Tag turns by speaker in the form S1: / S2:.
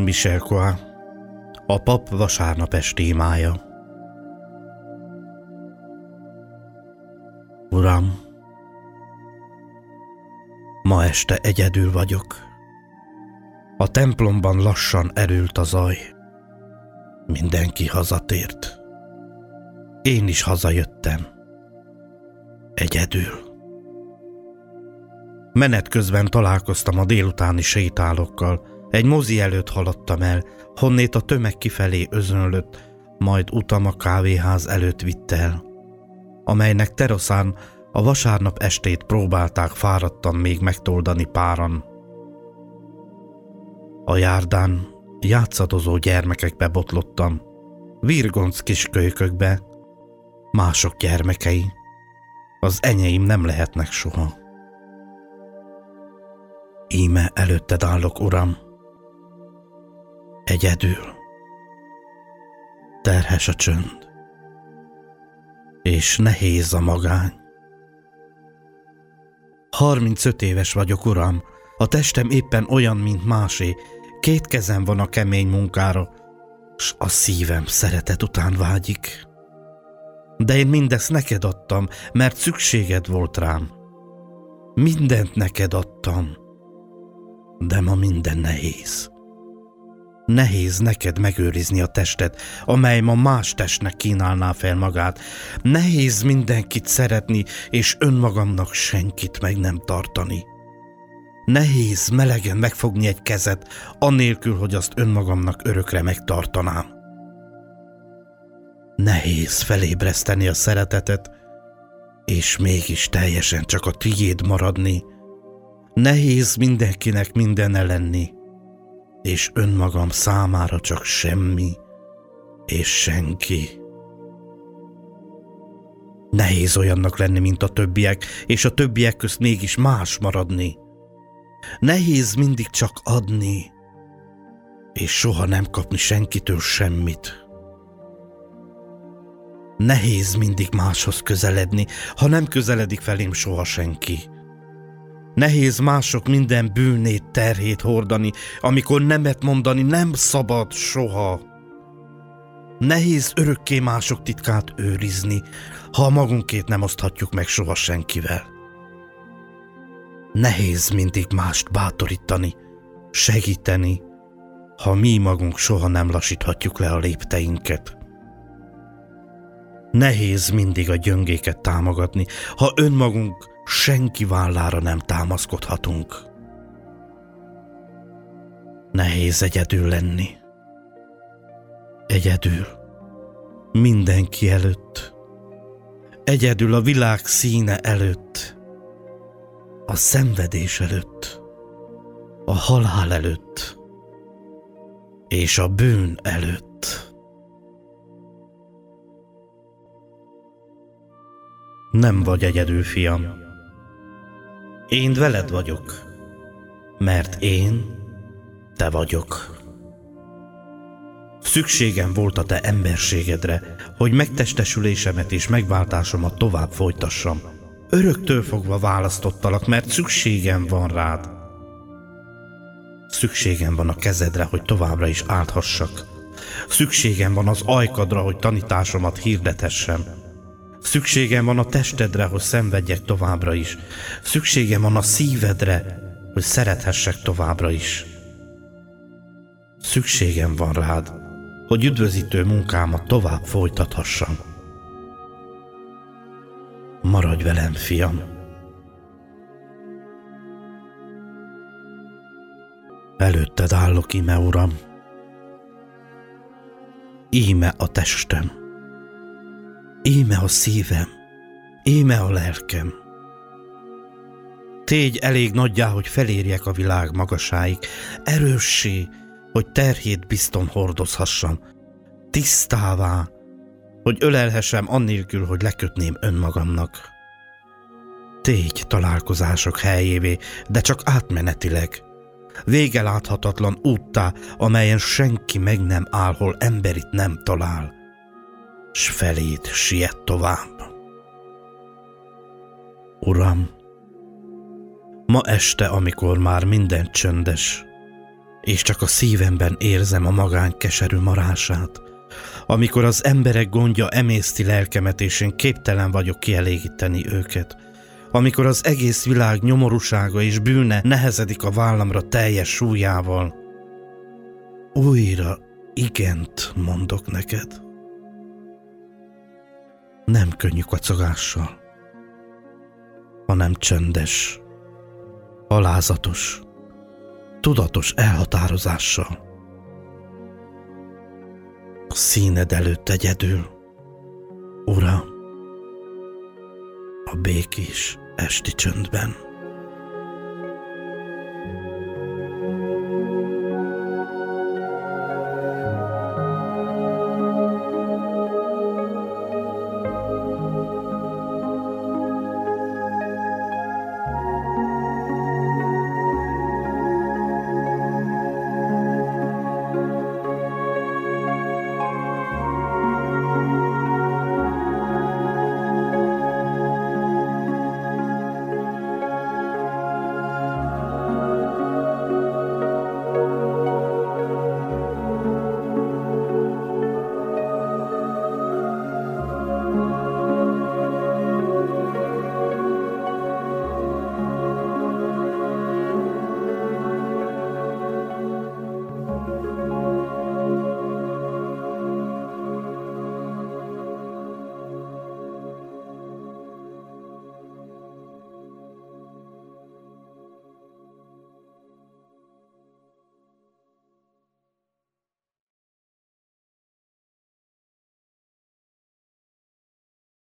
S1: Michel Coin, a pap vasárnap esti imája. Uram, ma este egyedül vagyok. A templomban lassan erült a zaj. Mindenki hazatért. Én is hazajöttem. Egyedül. Menet közben találkoztam a délutáni sétálókkal. Egy mozi előtt haladtam el, honnét a tömeg kifelé özönlött, majd utam a kávéház előtt vitt el, amelynek teraszán a vasárnap estét próbálták fáradtan még megtoldani páran. A járdán játszadozó gyermekekbe botlottam, virgonc kis kölykökbe, mások gyermekei, az enyém nem lehetnek soha. Íme előtted állok, Uram, egyedül. Terhes a csönd, és nehéz a magány. 35 éves vagyok, Uram, a testem éppen olyan, mint másé, 2 kezem van a kemény munkára, s a szívem szeretet után vágyik. De én mindezt neked adtam, mert szükséged volt rám. Mindent neked adtam, de ma minden nehéz. Nehéz neked megőrizni a testet, amely ma más testnek kínálná fel magát. Nehéz mindenkit szeretni, és önmagamnak senkit meg nem tartani. Nehéz melegen megfogni egy kezet, anélkül, hogy azt önmagamnak örökre megtartanám. Nehéz felébreszteni a szeretetet, és mégis teljesen csak a tiéd maradni. Nehéz mindenkinek mindenne lenni, és önmagam számára csak semmi és senki. Nehéz olyannak lenni, mint a többiek, és a többiek közt mégis más maradni. Nehéz mindig csak adni, és soha nem kapni senkitől semmit. Nehéz mindig máshoz közeledni, ha nem közeledik felém soha senki. Nehéz mások minden bűnét, terhét hordani, amikor nemet mondani nem szabad soha. Nehéz örökké mások titkát őrizni, ha magunkét nem oszthatjuk meg soha senkivel. Nehéz mindig mást bátorítani, segíteni, ha mi magunk soha nem lassíthatjuk le a lépteinket. Nehéz mindig a gyöngéket támogatni, ha önmagunk senki vállára nem támaszkodhatunk. Nehéz egyedül lenni. Egyedül. Mindenki előtt. Egyedül a világ színe előtt. A szenvedés előtt. A halál előtt. És a bűn előtt. Nem vagy egyedül, fiam. Én veled vagyok, mert én te vagyok. Szükségem volt a te emberségedre, hogy megtestesülésemet és megváltásomat tovább folytassam. Öröktől fogva választottalak, mert szükségem van rád. Szükségem van a kezedre, hogy továbbra is áldhassak. Szükségem van az ajkadra, hogy tanításomat hirdethessem. Szükségem van a testedre, hogy szenvedjek továbbra is. Szükségem van a szívedre, hogy szerethessek továbbra is. Szükségem van rád, hogy üdvözítő munkámat tovább folytathassam. Maradj velem, fiam! Előtted állok, íme, Uram! Íme a testem! Íme a szívem, íme a lelkem. Tégy elég nagyjá, hogy felérjek a világ magasáig, erőssé, hogy terhét bizton hordozhassam, tisztává, hogy ölelhessem annélkül, hogy lekötném önmagamnak. Tégy találkozások helyévé, de csak átmenetileg, vége láthatatlan úttá, amelyen senki meg nem áll, hol emberit nem talál, s feléd siet tovább. Uram, ma este, amikor már minden csöndes, és csak a szívemben érzem a magány keserű marását, amikor az emberek gondja emészti lelkemet, és én képtelen vagyok kielégíteni őket, amikor az egész világ nyomorúsága és bűne nehezedik a vállamra teljes súlyával. Újra igent mondok neked. Nem könnyű kacogással, hanem csendes, alázatos, tudatos elhatározással. A színed előtt egyedül, Uram, a békés esti csöndben.